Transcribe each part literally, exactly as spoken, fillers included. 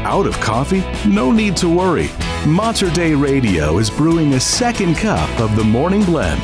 Out of coffee? No need to worry. Mater Dei Radio is brewing a second cup of the Morning Blend.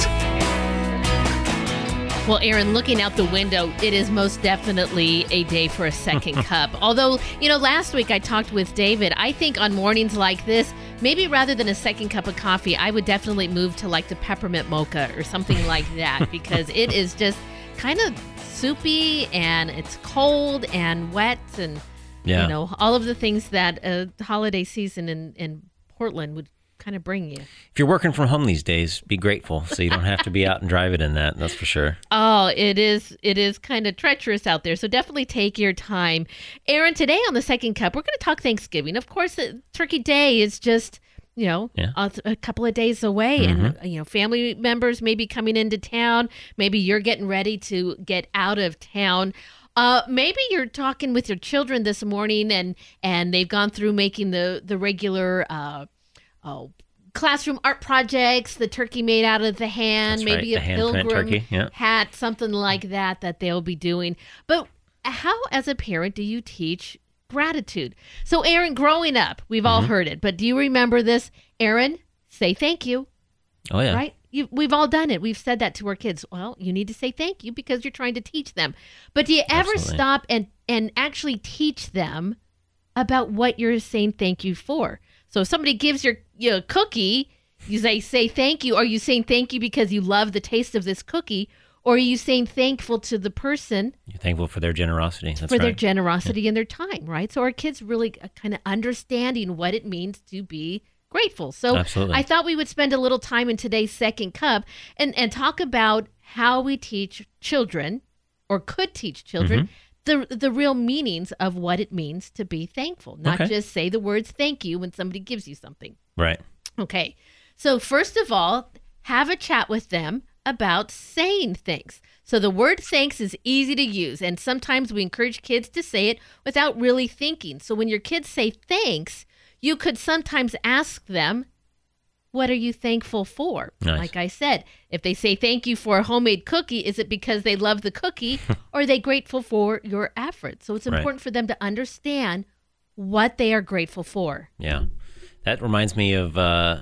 Well, Aaron, looking out the window, it is most definitely a day for a second cup. Although, you know, last week I talked with David. I think on mornings like this, maybe rather than a second cup of coffee, I would definitely move to like the peppermint mocha or something like that, because it is just kind of soupy and it's cold and wet and, yeah. you know, all of the things that a holiday season in, in Portland would kind of bring you. If you're working from home these days, be grateful so you don't have to be out and drive it in that. That's for sure. Oh, it is it is kind of treacherous out there. So definitely take your time. Aaron, today on the Second Cup, we're going to talk Thanksgiving. Of course, Turkey Day is just, you know, yeah. a, a couple of days away. Mm-hmm. And, you know, family members may be coming into town. Maybe you're getting ready to get out of town. Uh, maybe you're talking with your children this morning and, and they've gone through making the, the regular uh, oh, classroom art projects, the turkey made out of the hand, That's maybe right. a the pilgrim turkey. Yeah. hat, something like that that they'll be doing. But how, as a parent, do you teach gratitude? So, Aaron, growing up, we've all mm-hmm. heard it, but do you remember this? Aaron, say thank you. Oh, yeah. Right? You, we've all done it. We've said that to our kids. Well, you need to say thank you because you're trying to teach them. But do you ever Absolutely. stop and, and actually teach them about what you're saying thank you for? So if somebody gives your, you a cookie, you say, say thank you. Are you saying thank you because you love the taste of this cookie? Or are you saying thankful to the person? You're thankful for their generosity. That's for right. their generosity yeah. and their time, right? So our kids really kind of understanding what it means to be grateful. So Absolutely. I thought we would spend a little time in today's Second Cup and, and talk about how we teach children or could teach children mm-hmm. the the real meanings of what it means to be thankful, not okay. just say the words thank you when somebody gives you something. Right. Okay. So first of all, have a chat with them about saying thanks. So the word thanks is easy to use, and sometimes we encourage kids to say it without really thinking. So when your kids say thanks, you could sometimes ask them, what are you thankful for? Nice. Like I said, if they say thank you for a homemade cookie, is it because they love the cookie or are they grateful for your effort? So it's important right. for them to understand what they are grateful for. Yeah. That reminds me of, uh,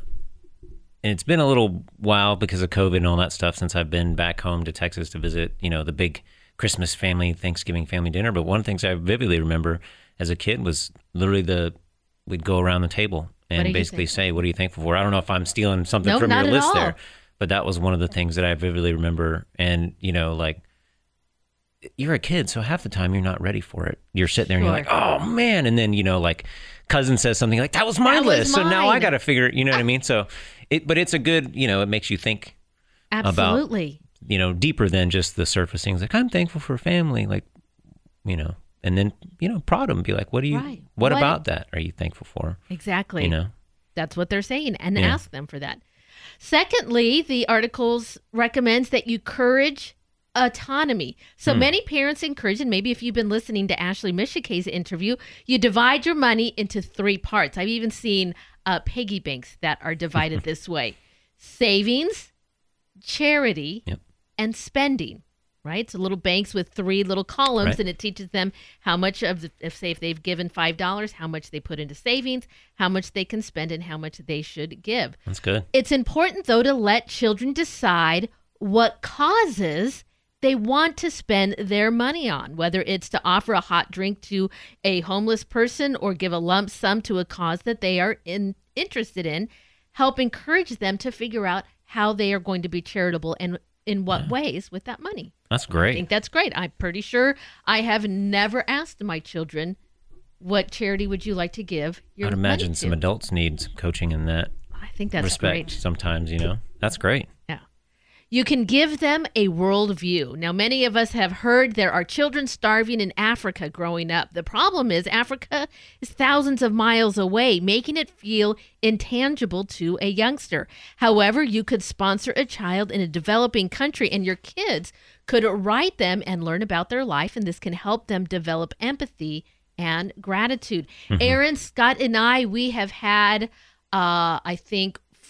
and it's been a little while because of COVID and all that stuff since I've been back home to Texas to visit, you know, the big Christmas family, Thanksgiving family dinner. But one of the things I vividly remember as a kid was literally the, we'd go around the table and basically say, what are you thankful for? I don't know if I'm stealing something nope, from your list all. there, but that was one of the things that I vividly remember. And, you know, like, you're a kid, so half the time you're not ready for it. You're sitting there sure. and you're like, oh, man. And then, you know, like, cousin says something like, that was my that list. Was so mine. now I got to figure, you know what I mean? So, it, but it's a good, you know, it makes you think Absolutely. about, you know, deeper than just the surface things. Like, I'm thankful for family, like, you know. And then, you know, prod them. Be like, what do you, right. what, what about that are you thankful for? Exactly. You know? That's what they're saying. And yeah. ask them for that. Secondly, the articles recommends that you encourage autonomy. So hmm. many parents encourage, and maybe if you've been listening to Ashley Mishike's interview, you divide your money into three parts. I've even seen uh, piggy banks that are divided this way. Savings, charity, yep. and spending. Right? So little banks with three little columns, right. and it teaches them how much of, the, if say if they've given five dollars, how much they put into savings, how much they can spend, and how much they should give. That's good. It's important, though, to let children decide what causes they want to spend their money on, whether it's to offer a hot drink to a homeless person or give a lump sum to a cause that they are in, interested in. Help encourage them to figure out how they are going to be charitable and in what yeah. ways with that money. That's great. I think that's great. I'm pretty sure I have never asked my children, what charity would you like to give your I'd imagine money some to? adults need some coaching in that I think that's respect great. sometimes, you know. That's great. Yeah. You can give them a worldview. Now, many of us have heard there are children starving in Africa growing up. The problem is Africa is thousands of miles away, making it feel intangible to a youngster. However, you could sponsor a child in a developing country, and your kids could write them and learn about their life, and this can help them develop empathy and gratitude. Mm-hmm. Aaron, Scott, and I, we have had, uh, I think,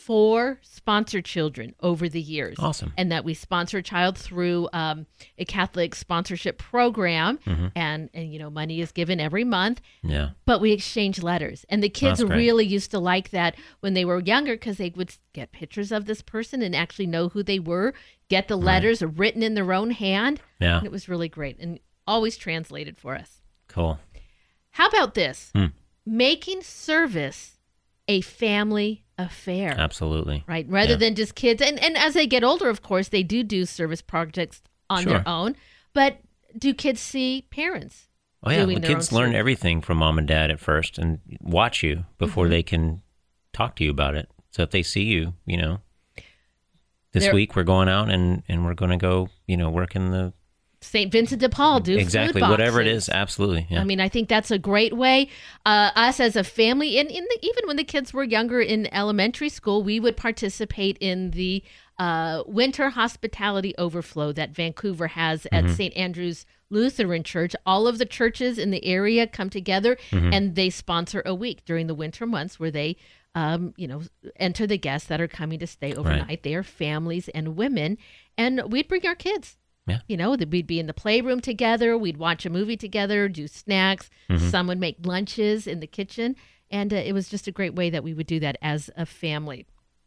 four sponsored children over the years. Awesome. And that we sponsor a child through um, a Catholic sponsorship program. Mm-hmm. And, and, you know, money is given every month. Yeah. But we exchange letters. And the kids really used to like that when they were younger because they would get pictures of this person and actually know who they were, get the letters right. written in their own hand. Yeah. And it was really great and always translated for us. Cool. How about this? Hmm. Making service a family affair. Absolutely. Right? Rather yeah. than just kids. And, and as they get older, of course, they do do service projects on sure. their own. But do kids see parents Oh, yeah. doing The their kids own learn service? Everything from mom and dad at first and watch you before mm-hmm. they can talk to you about it. So if they see you, you know, this They're, week we're going out and, and we're going to go, you know, work in the Saint Vincent de Paul, do exactly food whatever it boxes. is. Absolutely. Yeah. I mean, I think that's a great way. Uh, us as a family, and in the, even when the kids were younger in elementary school, we would participate in the uh, winter hospitality overflow that Vancouver has at mm-hmm. Saint Andrew's Lutheran Church. All of the churches in the area come together mm-hmm. and they sponsor a week during the winter months where they, um, you know, enter the guests that are coming to stay overnight. Right. They are families and women, and we'd bring our kids. Yeah. You know, we'd be in the playroom together. We'd watch a movie together, do snacks. Mm-hmm. Some would make lunches in the kitchen. And uh, it was just a great way that we would do that as a family.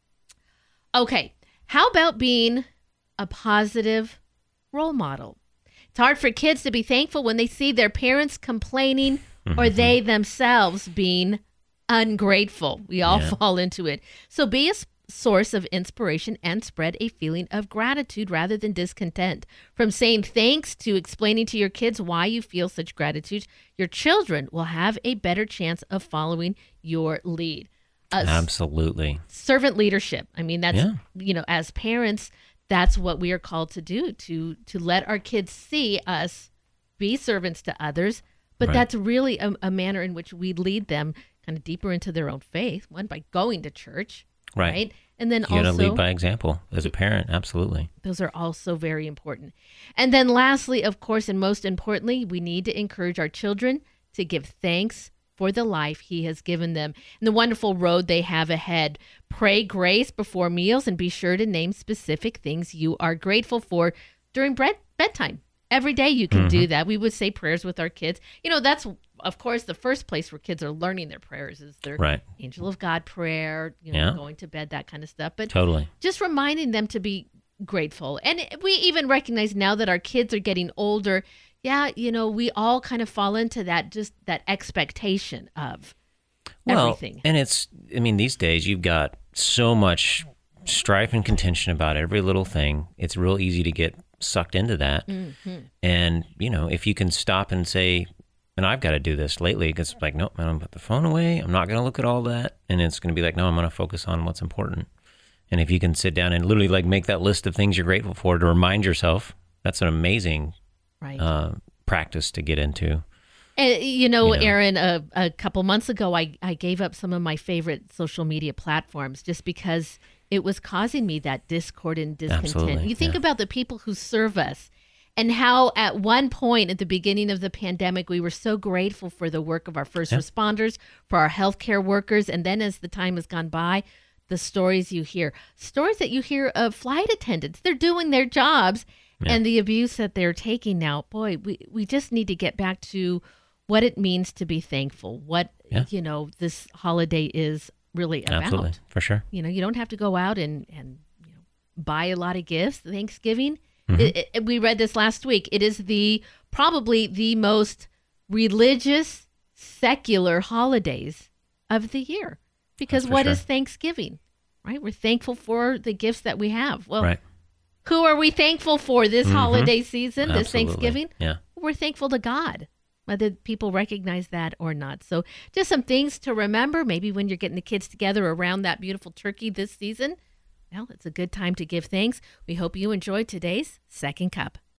Okay. How about being a positive role model? It's hard for kids to be thankful when they see their parents complaining mm-hmm. or they themselves being ungrateful. We all yeah. fall into it. So be a source of inspiration and spread a feeling of gratitude rather than discontent. From saying thanks to explaining to your kids why you feel such gratitude, your children will have a better chance of following your lead. Uh, Absolutely. Servant leadership. I mean, that's, yeah. you know, as parents, that's what we are called to do, to to let our kids see us be servants to others. But right. that's really a, a manner in which we lead them kind of deeper into their own faith, one by going to church. Right. right. And then you also, got to lead by example as a parent. Absolutely. Those are also very important. And then lastly, of course, and most importantly, we need to encourage our children to give thanks for the life he has given them and the wonderful road they have ahead. Pray grace before meals and be sure to name specific things you are grateful for during bed- bedtime. Every day you can mm-hmm. do that. We would say prayers with our kids. You know, that's, of course, the first place where kids are learning their prayers is their right. Angel of God prayer, you know, yeah. going to bed, that kind of stuff. But totally. just reminding them to be grateful. And we even recognize now that our kids are getting older, yeah, you know, we all kind of fall into that, just that expectation of well, everything. And it's, I mean, these days you've got so much strife and contention about every little thing. It's real easy to get sucked into that. Mm-hmm. And, you know, if you can stop and say, and I've got to do this lately, because it's like, nope, I'm going to put the phone away. I'm not going to look at all that. And it's going to be like, no, I'm going to focus on what's important. And if you can sit down and literally like make that list of things you're grateful for to remind yourself, that's an amazing right. uh, practice to get into. And, you know, you know. Aaron, a, a couple months ago, I, I gave up some of my favorite social media platforms just because it was causing me that discord and discontent. Absolutely. You think yeah. about the people who serve us and how at one point at the beginning of the pandemic, we were so grateful for the work of our first yeah. responders, for our healthcare workers. And then as the time has gone by, the stories you hear, stories that you hear of flight attendants, they're doing their jobs yeah. and the abuse that they're taking now. Boy, we, we just need to get back to what it means to be thankful, what, yeah. you know, this holiday is really about. Absolutely, for sure. You know, you don't have to go out and, and you know, buy a lot of gifts. Thanksgiving, mm-hmm. it, it, we read this last week. It is the probably the most religious, secular holidays of the year. Because what sure. is Thanksgiving, right? We're thankful for the gifts that we have. Well, right. who are we thankful for this mm-hmm. holiday season, Absolutely. this Thanksgiving? Yeah. We're thankful to God, whether people recognize that or not. So just some things to remember, maybe when you're getting the kids together around that beautiful turkey this season. Well, it's a good time to give thanks. We hope you enjoyed today's Second Cup.